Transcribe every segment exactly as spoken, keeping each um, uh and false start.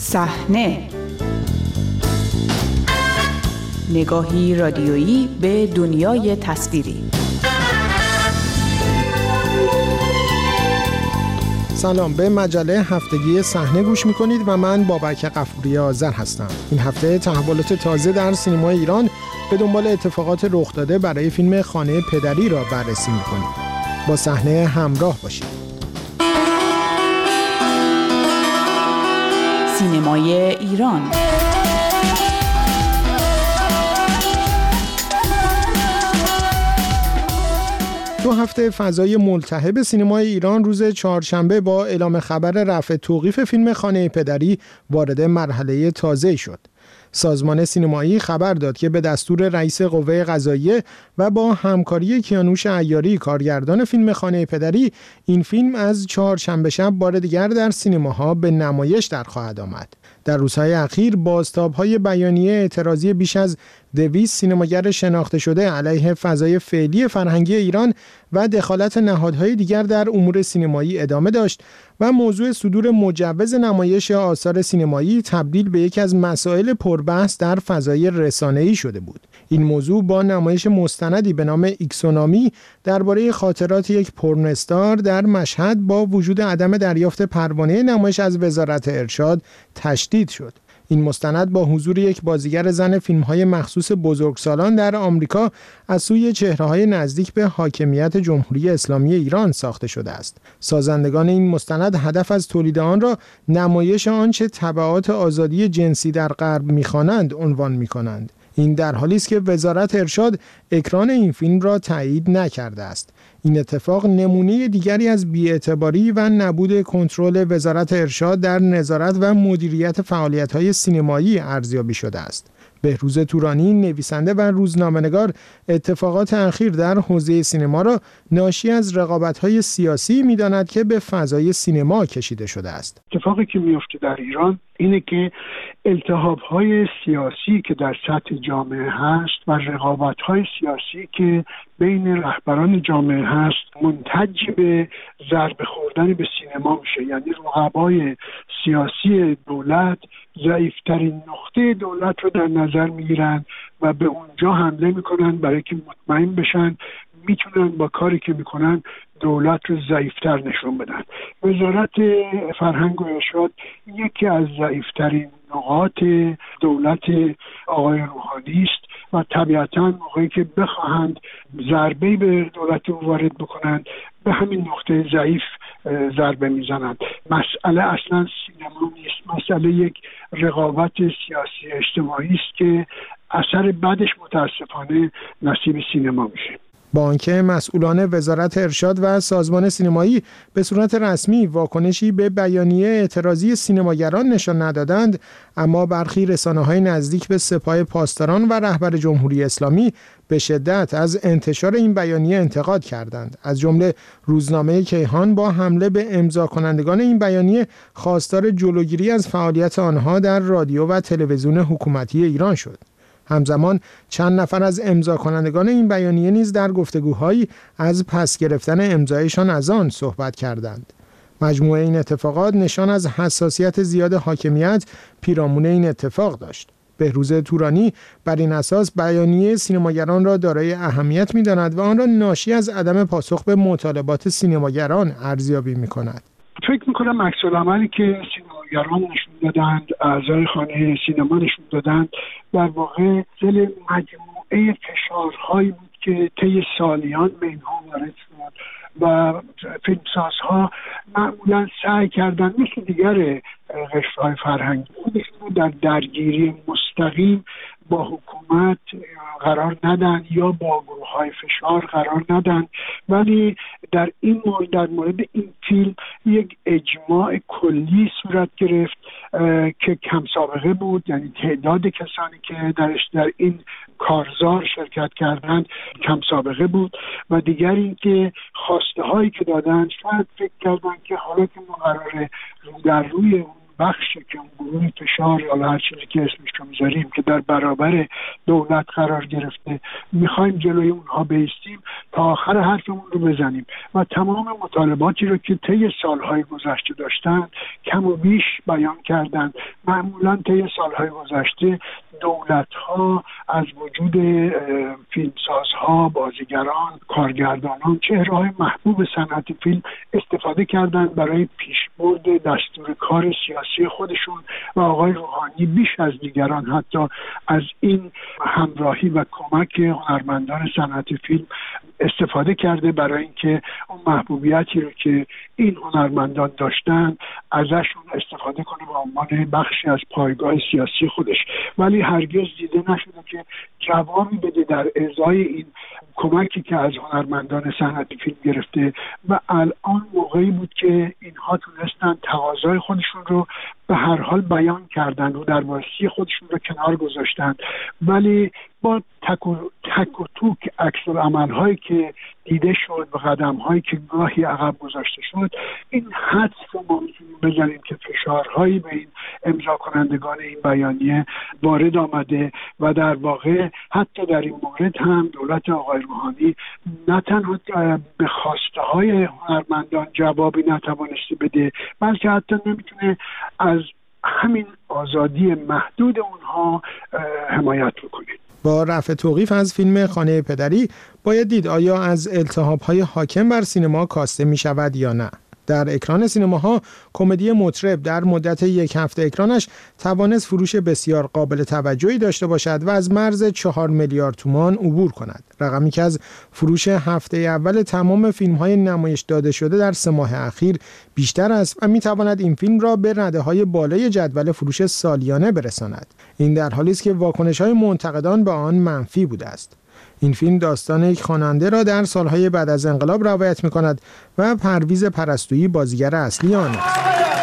صحنه، نگاهی رادیویی به دنیای تصویری. سلام، به مجله هفتگی صحنه گوش میکنید و من بابک غفوری آذر هستم. این هفته تحولات تازه در سینمای ایران به دنبال اتفاقات رخ داده برای فیلم خانه پدری را بررسی میکنیم. با صحنه همراه باشید. سینمای ایران. دو هفته فضای ملتهب سینمای ایران روز چهارشنبه با اعلام خبر رفع توقیف فیلم خانه پدری وارد مرحله تازه‌ای شد. سازمان سینمایی خبر داد که به دستور رئیس قوه قضاییه و با همکاری کیانوش عیاری کارگردان فیلم خانه پدری، این فیلم از چهارشنبه شب بار دیگر در سینماها به نمایش در خواهد آمد. در روزهای اخیر بازتاب‌های بیانیه اعتراضی بیش از دویست سینماگر شناخته شده علیه فضای فعلی فرهنگی ایران و دخالت نهادهای دیگر در امور سینمایی ادامه داشت و موضوع صدور مجوز نمایش آثار سینمایی تبدیل به یکی از مسائل پربحث در فضای رسانه‌ای شده بود. این موضوع با نمایش مستندی به نام ایکسونامی درباره خاطرات یک پورنوستار در مشهد با وجود عدم دریافت پروانه نمایش از وزارت ارشاد تشدید شد. این مستند با حضور یک بازیگر زن فیلم‌های مخصوص بزرگسالان در آمریکا از سوی چهره‌های نزدیک به حاکمیت جمهوری اسلامی ایران ساخته شده است. سازندگان این مستند هدف از تولید آن را نمایش آنچه تبعات آزادی جنسی در غرب می‌خوانند عنوان می‌کنند. این در حالی است که وزارت ارشاد اکران این فیلم را تایید نکرده است. این اتفاق نمونه دیگری از بی‌اعتباری و نبود کنترل وزارت ارشاد در نظارت و مدیریت فعالیت‌های سینمایی ارزیابی شده است. بهروز تورانی، نویسنده و روزنامه‌نگار، اتفاقات اخیر در حوزه سینما را ناشی از رقابت‌های سیاسی می‌داند که به فضای سینما کشیده شده است. اتفاقی که میفته در ایران اینه که التهاب‌های سیاسی که در سطح جامعه هست و رقابت‌های سیاسی که بین رهبران جامعه هست منتج به ضربه خوردن به سینما میشه. یعنی رقبای سیاسی دولت ضعیفترین نقطه دولت رو در نظر میگیرن و به اونجا حمله میکنن برای که مطمئن بشن میتونن با کاری که میکنن دولت رو ضعیفتر نشون بدن. وزارت فرهنگ و ارشاد یکی از ضعیفترین نقاط دولت آقای روحانی است و طبیعتاً موقعی که بخواهند ضربه‌ای به دولت رو وارد بکنند به همین نقطه ضعیف ضربه میزنند. مسئله اصلا سینما نیست، مسئله یک رقابت سیاسی اجتماعی است که اثر بعدش متاسفانه نصیب سینما میشه. با آنکه مسئولان وزارت ارشاد و سازمان سینمایی به صورت رسمی واکنشی به بیانیه اعتراضی سینماگران نشان ندادند، اما برخی رسانه‌های نزدیک به سپاه پاسداران و رهبر جمهوری اسلامی به شدت از انتشار این بیانیه انتقاد کردند. از جمله روزنامه کیهان با حمله به امضا کنندگان این بیانیه خواستار جلوگیری از فعالیت آنها در رادیو و تلویزیون حکومتی ایران شد. همزمان چند نفر از امضا کنندگان این بیانیه نیز در گفتگوهایی از پس گرفتن امضایشان از آن صحبت کردند. مجموعه این اتفاقات نشان از حساسیت زیاد حاکمیت پیرامون این اتفاق داشت. بهروز تورانی بر این اساس بیانیه سینماگران را دارای اهمیت می‌داند و آن را ناشی از عدم پاسخ به مطالبات سینماگران ارزیابی می‌کند. فکر می‌کنم عکس العملی که سینماگران نشون دادند، اعضای خانه سینما نشون دادند، در واقع دل مجموعه فشارهایی بود که طی سالیان به اینها وارد شد و فیلمسازها معمولا سعی کردند مثل دیگر قشرهای فرهنگی خودشون رو در درگیری مستقیم با حکومت قرار ندن یا با گروه‌های فشار قرار ندن، ولی در این مورد در مورد این فیلم یک اجماع کلی صورت گرفت که کم سابقه بود. یعنی تعداد کسانی که درش در این کارزار شرکت کردند کم سابقه بود و دیگر این که خواسته هایی که دادن شاید فکر کردن که حالا که ما قراره رو در روی اون بخشی که اون گروه فشار یا هر چیزی که اسمش رو میذاریم که در برابر دولت قرار گرفته میخوایم جلوی اونها بایستیم، تا آخر حرفمون رو بزنیم و تمام مطالباتی رو که طی سالهای گذشته داشتن کم و بیش بیان کردن. معمولا طی سالهای گذشته دولت‌ها از وجود فیلمسازها، بازیگران، کارگردانان، چهره‌های محبوب صنعت فیلم استفاده کردند برای پیشبرد دستور کار سیاسی خودشون و آقای روحانی بیش از دیگران حتی از این همراهی و کمک هنرمندان صنعت فیلم استفاده کرده برای اینکه اون محبوبیتی رو که این هنرمندان داشتن ازشون استفاده کنه به عنوان بخشی از پایگاه سیاسی خودش، ولی هرگز دیده نشده که جوابی بده در ازای این کمکی که از هنرمندان صنعت فیلم گرفته. و الان موقعی بود که اینها تونستن تقاضای خودشون رو به هر حال بیان کردن و در واسطه خودشون رو کنار گذاشتن، ولی با تک و, تک و توک عکس‌العمل‌هایی که دیده شد و قدم‌هایی که گاهی عقب گذاشته شد، این حدس رو ما می‌تونیم بزنیم که فشارهایی به این امضا کنندگان این بیانیه وارد آمده و در واقع حتی در این مورد هم دولت آقای روحانی نه تنها به خواسته‌های هنرمندان جوابی نتوانسته بده، بلکه حتی نمیتونه از همین آزادی محدود اونها حمایت بکنه. با رفع توقیف از فیلم خانه پدری باید دید آیا از التهاب‌های حاکم بر سینما کاسته می شود یا نه. در اکران سینماها کمدی مطرب در مدت یک هفته اکرانش توانست فروش بسیار قابل توجهی داشته باشد و از مرز چهار میلیارد تومان عبور کند، رقمی که از فروش هفته اول تمام فیلم‌های نمایش داده شده در سه ماه اخیر بیشتر است و می‌تواند این فیلم را به رده‌های بالای جدول فروش سالیانه برساند. این در حالی است که واکنش‌های منتقدان به آن منفی بوده است. این فیلم داستان یک خواننده را در سالهای بعد از انقلاب روایت می‌کند و پرویز پرستویی بازیگر اصلی آن است.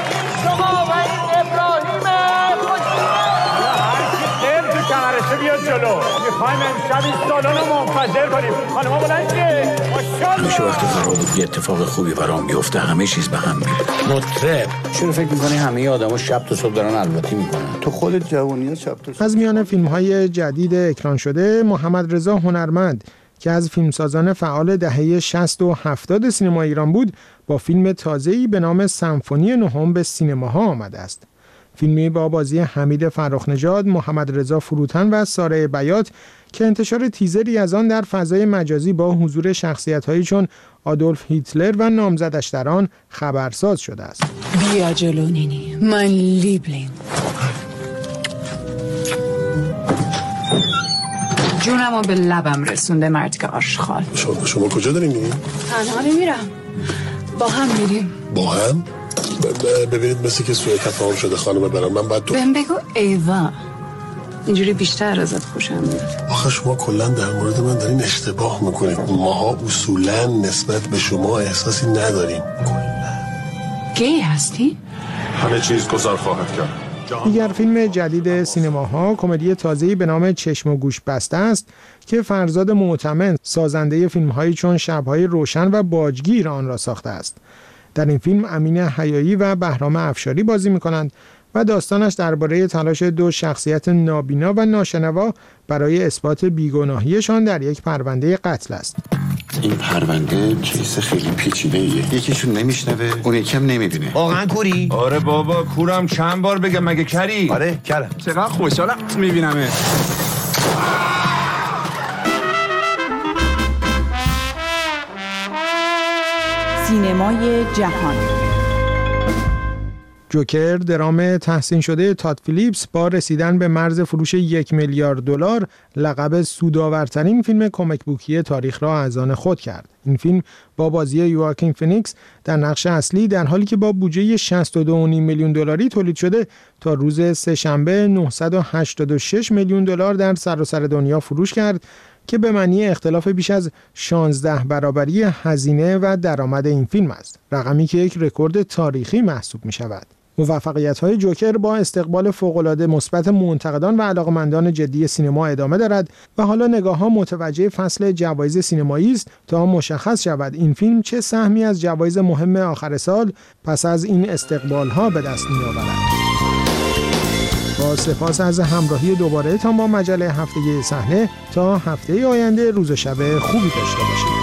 همیشه وقتی قرار بود یه اتفاق خوبی برام بیفته همه چیز به هم میره. مطرب چرا فکر می‌کنی همه آدما شب تا صبح دارن الواتی میکنن؟ تو خودت جوونی‌ها شب تا صبح. از میان فیلم‌های جدید اکران شده محمد رضا هنرمند که از فیلمسازان فعال دهه شصت و هفتاد سینما ایران بود با فیلم تازه‌ای به نام سمفونی نهم به سینماها آمده است. فیلمی با بازی حمید فرخ‌نژاد، محمد رضا فروتن و ساره بیات که انتشار تیزری از آن در فضای مجازی با حضور شخصیت‌هایی چون آدولف هیتلر و نامزدش در آن خبرساز شده است. بیا جلو نینی، من لیبلینگ. جونمو به لبم رسونده مرد که آشغال. شما شما کجا دارین میرین؟ تنها نمیرم، با هم میریم. با هم؟ ببینید مثل که سوء تفاهم شده خانم برام. من بعد تو بهم بگو ایوا، اینجوری بیشتر ازت خوشم میاد. آخه شما کلا در مورد من دارین اشتباه میکنید. ماها اصولا نسبت به شما احساسی نداریم. گی هستی؟ همه چیز گذار خواهد کرد. دیگر فیلم جدید سینماها کمدی تازه‌ای به نام چشم و گوش بسته است که فرزاد معتمن سازنده فیلم‌هایی چون شب‌های روشن و باجگیر آن را ساخته است. در این فیلم امین حیایی و بهرام افشاری بازی می‌کنند و داستانش درباره تلاش دو شخصیت نابینا و ناشنوا برای اثبات بیگناهیشان در یک پرونده قتل است. این پرونده کیس خیلی پیچیده‌ایه. یکیشون نمیشنوه، اون یکم نمیبینه. واقعا کوری؟ آره بابا کورم، چند بار بگم مگه کری؟ آره کرم. چقدر خوشحالم میبینمه. سینمای جهان. جوکر درام تحسین شده تاد فیلیپس با رسیدن به مرز فروش یک میلیارد دلار لقب سودآورترین فیلم کمیک بوکی تاریخ را از آن خود کرد. این فیلم با بازی یواکین فینیکس در نقش اصلی در حالی که با بودجه شصت و دو و نیم میلیون دلاری تولید شده تا روز سه‌شنبه نهصد و هشتاد و شش میلیون دلار در سراسر دنیا فروش کرد که به معنی اختلاف بیش از شانزده برابری هزینه و درآمد این فیلم است، رقمی که یک رکورد تاریخی محسوب می شود. موفقیت‌های جوکر با استقبال فوق‌العاده مثبت منتقدان و علاقه‌مندان جدی سینما ادامه دارد و حالا نگاه‌ها متوجه فصل جوایز سینمایی است تا مشخص شود این فیلم چه سهمی از جوایز مهم آخر سال پس از این استقبال‌ها به دست می‌آورد. با سپاس از همراهی دوباره تا با مجله هفتگی صحنه تا هفته آینده روز و شب خوبی داشته باشید.